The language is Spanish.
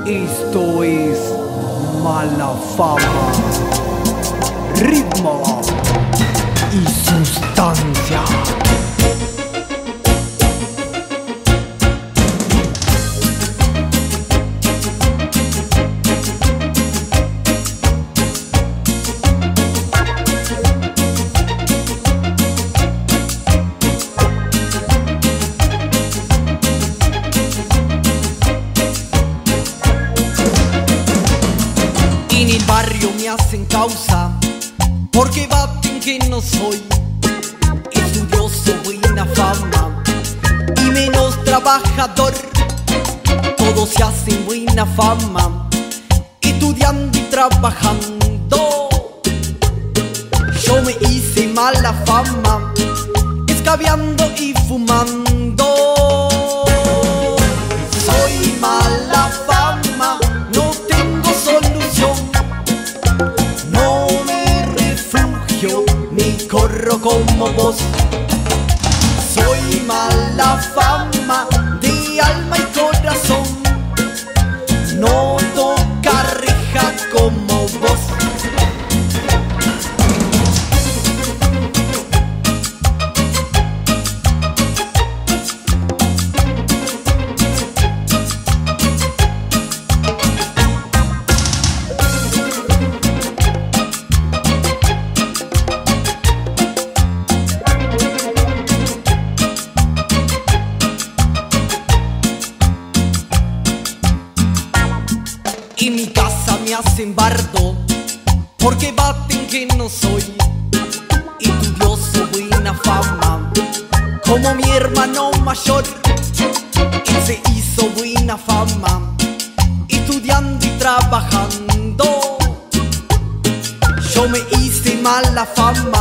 Esto es Mala Fama, ritmo y sustancia. En el barrio me hacen causa porque baten que no soy estudioso, buena fama y menos trabajador. Todos se hacen buena fama estudiando y trabajando. Yo me hice mala fama escabeando y fumando. Soy mala fama, no tengo solución, no me refugio ni corro como vos. Soy mala fama de alma y corazón, no toca reja como vos. En mi casa me hacen bardo porque baten que no soy estudioso, buena fama como mi hermano mayor. Él se hizo buena fama estudiando y trabajando. Yo me hice mala fama